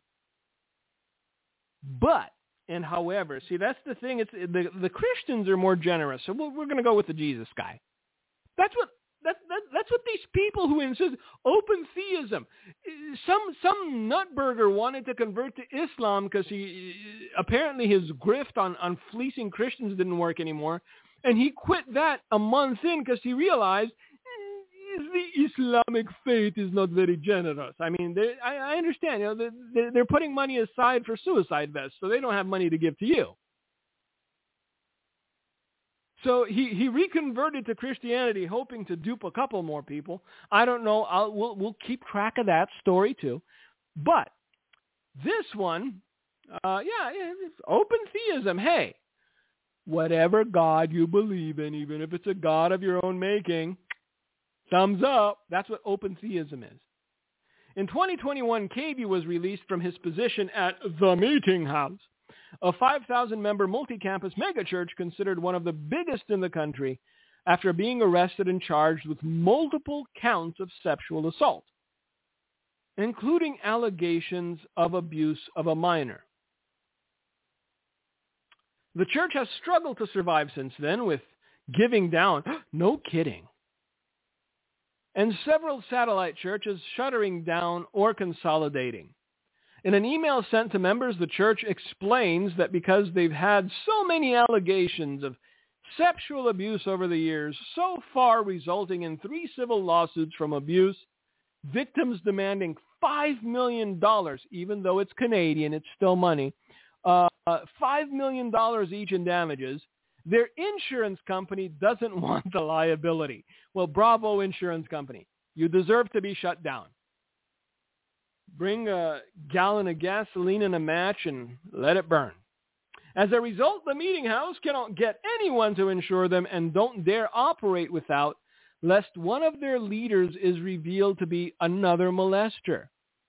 But, and however, see, that's the thing. It's the, the Christians are more generous, so we're, we're going to go with the Jesus guy. That's what that, that that's what these people who insist open theism. Some some nutburger wanted to convert to Islam because he apparently his grift on, on fleecing Christians didn't work anymore, and he quit that a month in because he realized the Islamic faith is not very generous. I mean, I, I understand. You know, they, they're putting money aside for suicide vests, so they don't have money to give to you. So he, he reconverted to Christianity, hoping to dupe a couple more people. I don't know. I'll, we'll, we'll keep track of that story too. But this one, uh, yeah, it's open theism. Hey, whatever God you believe in, even if it's a God of your own making, thumbs up. That's what open theism is. In twenty twenty-one, Cavey was released from his position at The Meeting House, a five thousand member multi-campus megachurch considered one of the biggest in the country after being arrested and charged with multiple counts of sexual assault, including allegations of abuse of a minor. The church has struggled to survive since then with giving down. No kidding. And several satellite churches shuttering down or consolidating. In an email sent to members, the church explains that because they've had so many allegations of sexual abuse over the years, so far resulting in three civil lawsuits from abuse, victims demanding five million dollars, even though it's Canadian, it's still money, uh, five million dollars each in damages, their insurance company doesn't want the liability. Well, bravo, insurance company. You deserve to be shut down. Bring a gallon of gasoline and a match and let it burn. As a result, the Meeting House cannot get anyone to insure them and don't dare operate without, lest one of their leaders is revealed to be another molester.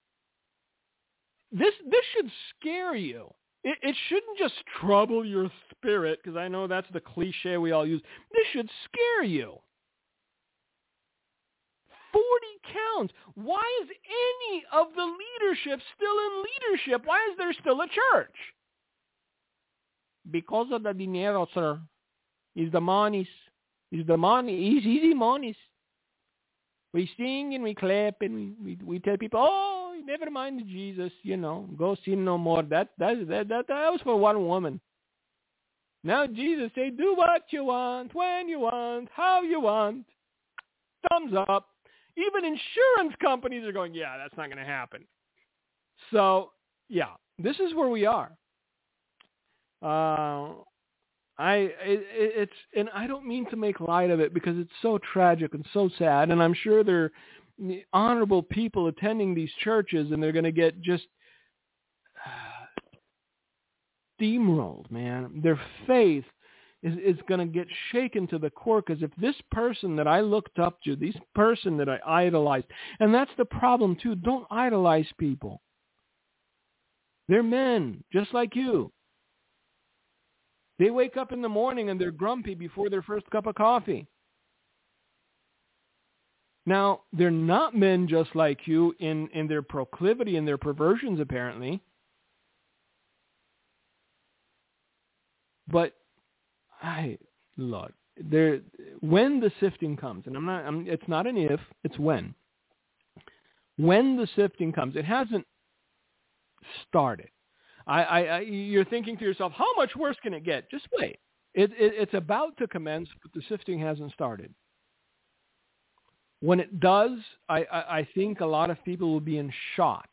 This, this should scare you. It, it shouldn't just trouble your spirit, because I know that's the cliche we all use. This should scare you. forty counts. Why is any of the leadership still in leadership? Why is there still a church? Because of the dinero, sir. It's the monies. It's the money. It's easy monies. We sing and we clap and we, we, we tell people, oh, never mind Jesus, you know, go sin no more. That, that, that, that, that was for one woman. Now Jesus say, do what you want, when you want, how you want. Thumbs up. Even insurance companies are going, yeah, that's not going to happen. So, yeah, this is where we are. Uh, I it, it's and I don't mean to make light of it because it's so tragic and so sad, and I'm sure there are honorable people attending these churches, and they're going to get just uh, steamrolled, man. Their faith is is going to get shaken to the core because if this person that I looked up to, this person that I idolized, and that's the problem too. Don't idolize people. They're men just like you. They wake up in the morning and they're grumpy before their first cup of coffee. Now, they're not men just like you in, in their proclivity and their perversions, apparently. But, I, Lord, there, when the sifting comes, and I'm not, I'm, it's not an if, it's when. When the sifting comes, it hasn't started. I, I, I, you're thinking to yourself, how much worse can it get? Just wait. It, it, it's about to commence, but the sifting hasn't started. When it does, I, I, I think a lot of people will be in shock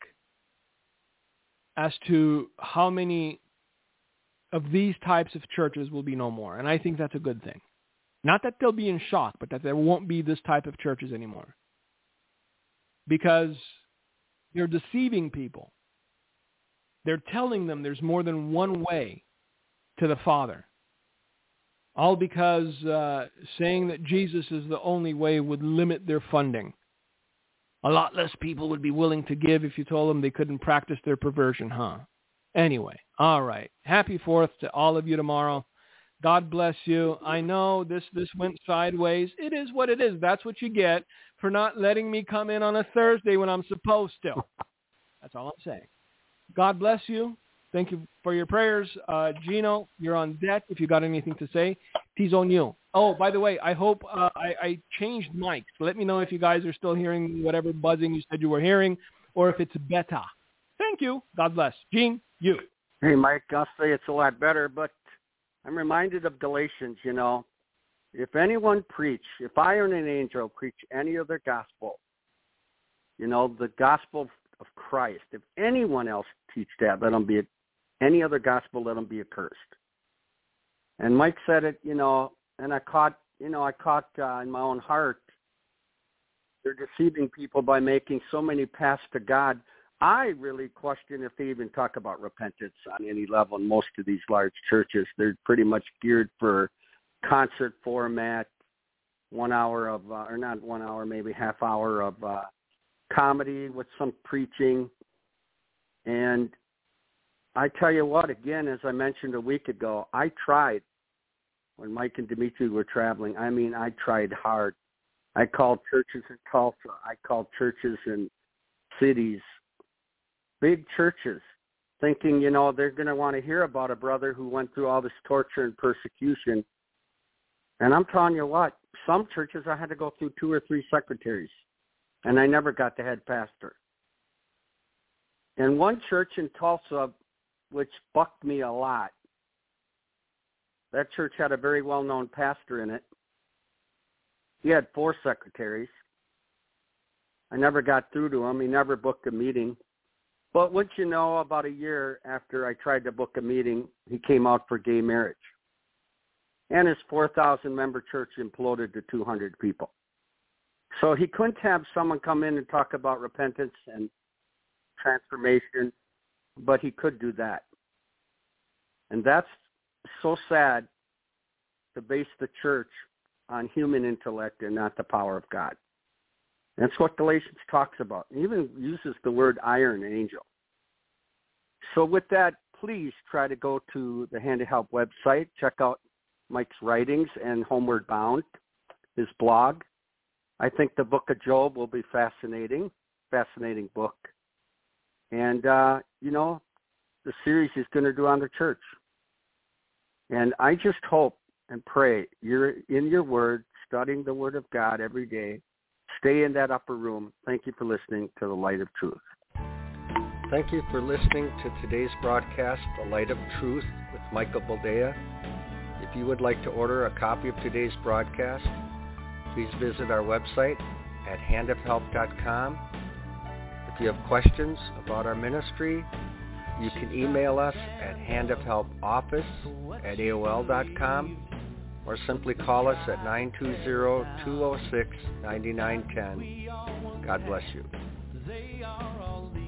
as to how many of these types of churches will be no more. And I think that's a good thing. Not that they'll be in shock, but that there won't be this type of churches anymore. Because they're deceiving people. They're telling them there's more than one way to the Father. All because uh, saying that Jesus is the only way would limit their funding. A lot less people would be willing to give if you told them they couldn't practice their perversion, huh? Anyway, all right. Happy Fourth to all of you tomorrow. God bless you. I know this, this went sideways. It is what it is. That's what you get for not letting me come in on a Thursday when I'm supposed to. That's all I'm saying. God bless you. Thank you for your prayers. Uh, Gino, you're on deck if you got anything to say. He's on you. Oh, by the way, I hope uh, I, I changed mics. So let me know if you guys are still hearing whatever buzzing you said you were hearing or if it's better. Thank you. God bless. Gene, you. Hey, Mike, I'll say it's a lot better, but I'm reminded of Galatians, you know. If anyone preach, if I or an angel preach any other gospel, you know, the gospel of Christ, if anyone else teach that, let them be, any other gospel, let them be accursed. And Mike said it, you know, and I caught, you know, I caught uh, in my own heart, they're deceiving people by making so many paths to God. I really question if they even talk about repentance on any level in most of these large churches. They're pretty much geared for concert format, one hour of, uh, or not one hour, maybe half hour of uh, comedy with some preaching. And I tell you what, again, as I mentioned a week ago, I tried when Mike and Dimitri were traveling. I mean, I tried hard. I called churches in Tulsa. I called churches in cities, big churches, thinking, you know, they're going to want to hear about a brother who went through all this torture and persecution. And I'm telling you what, some churches I had to go through two or three secretaries, and I never got the head pastor. And one church in Tulsa, which bucked me a lot, that church had a very well-known pastor in it. He had four secretaries. I never got through to him. He never booked a meeting. But wouldn't you know, about a year after I tried to book a meeting, he came out for gay marriage. And his four thousand member church imploded to two hundred people. So he couldn't have someone come in and talk about repentance and transformation, but he could do that. And that's so sad, to base the church on human intellect and not the power of God. That's what Galatians talks about. He even uses the word iron angel. So with that, please try to go to the Hand to Help website, check out Mike's writings and Homeward Bound, his blog. I think the book of Job will be fascinating, fascinating book. And, uh, you know, the series is going to do on the church. And I just hope and pray you're in your word, studying the word of God every day. Stay in that upper room. Thank you for listening to The Light of Truth. Thank you for listening to today's broadcast, The Light of Truth with Michael Boldea. If you would like to order a copy of today's broadcast, please visit our website at hand of help dot com. If you have questions about our ministry, you can email us at handofhelpoffice at A O L dot com or simply call us at nine two zero, two zero six, nine nine one zero. God bless you.